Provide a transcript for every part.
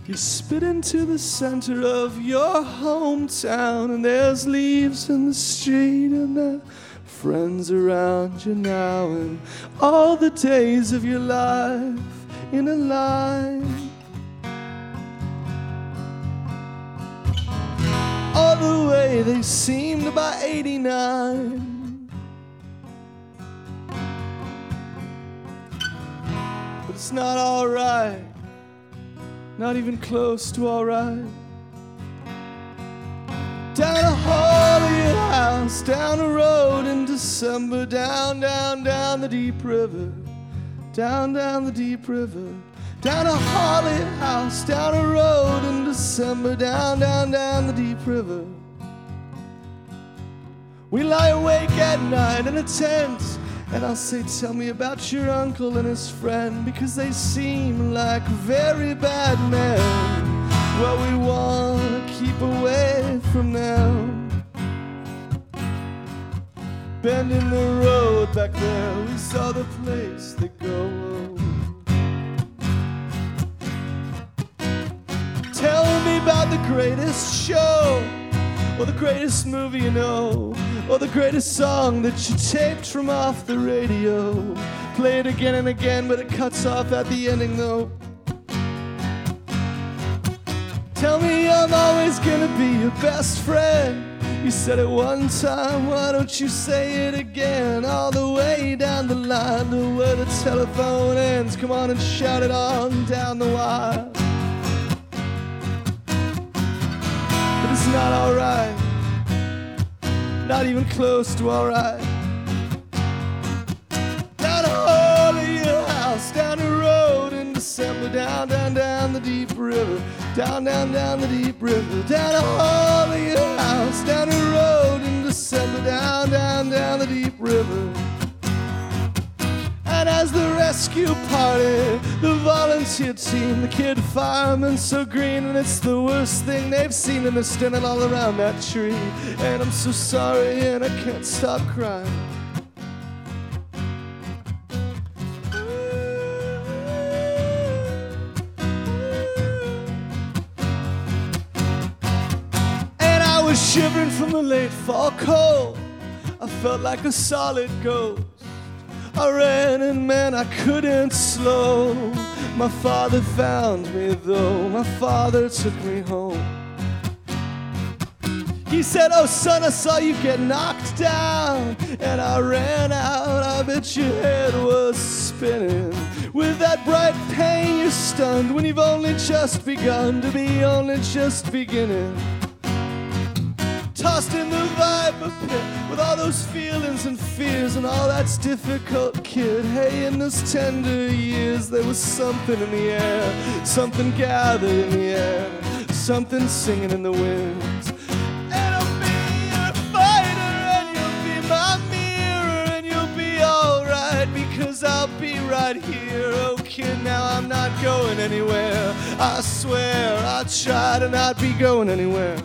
You spit into the center of your hometown, and there's leaves in the street, and there are friends around you now, and all the days of your life in a line. All the way they seemed about 89, but it's not all right. Not even close to all right. Down a Hollywood house, down a road in December, down, down, down the deep river, down, down the deep river. Down a Hollywood house, down a road in December, down, down, down the deep river. We lie awake at night in a tent, and I'll say, tell me about your uncle and his friend, because they seem like very bad men. Well, we want to keep away from them. Bending the road back there, we saw the place they go. Tell me about the greatest show, or the greatest movie you know, or the greatest song that you taped from off the radio. Play it again and again, but it cuts off at the ending though. Tell me I'm always gonna be your best friend. You said it one time, why don't you say it again? All the way down the line to where the telephone ends. Come on and shout it on down the wire. But it's not alright, not even close to alright. Down a hole in your house, down the road in December, down, down, down the deep river, down, down, down the deep river. Down a hole in your house, down the road in December, down, down, down the deep river. And as the rescue party, the volunteer team, the kid firemen so green, and it's the worst thing they've seen, and they're standing all around that tree. And I'm so sorry and I can't stop crying. And I was shivering from the late fall cold. I felt like a solid ghost. I ran and man, I couldn't slow. My father found me though, my father took me home. He said, oh son, I saw you get knocked down. And I ran out, I bet your head was spinning. With that bright pain you're stunned, when you've only just begun to be only just beginning. Tossed in the viper pit with all those feelings and fears and all that's difficult, kid. Hey, in those tender years there was something in the air, something gathered in the air, something singing in the wind. And I'll be your fighter and you'll be my mirror, and you'll be alright because I'll be right here. Oh kid, now I'm not going anywhere. I swear I'll try to not be going anywhere.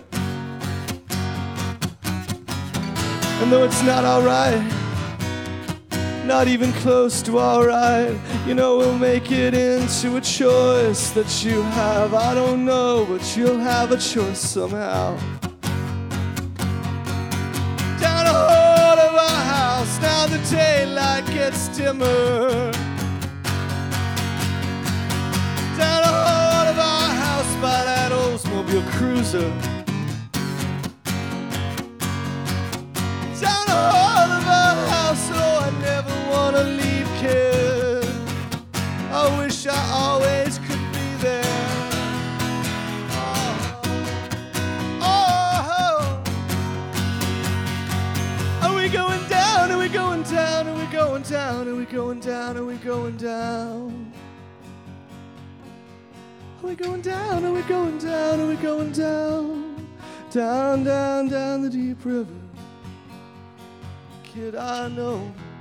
And though it's not alright, not even close to alright, you know we'll make it into a choice that you have. I don't know, but you'll have a choice somehow. Down the hall of our house, now the daylight gets dimmer. Down the hall of our house by that Oldsmobile Cruiser. Down the hall of our house, oh, I never want to leave, kid. I wish I always could be there. Oh. Are we going down? Are we going down? Are we going down? Are we going down? Are we going down? Are we going down? Are we going down? Are we going down? Down, down, down the deep river. Kid, I know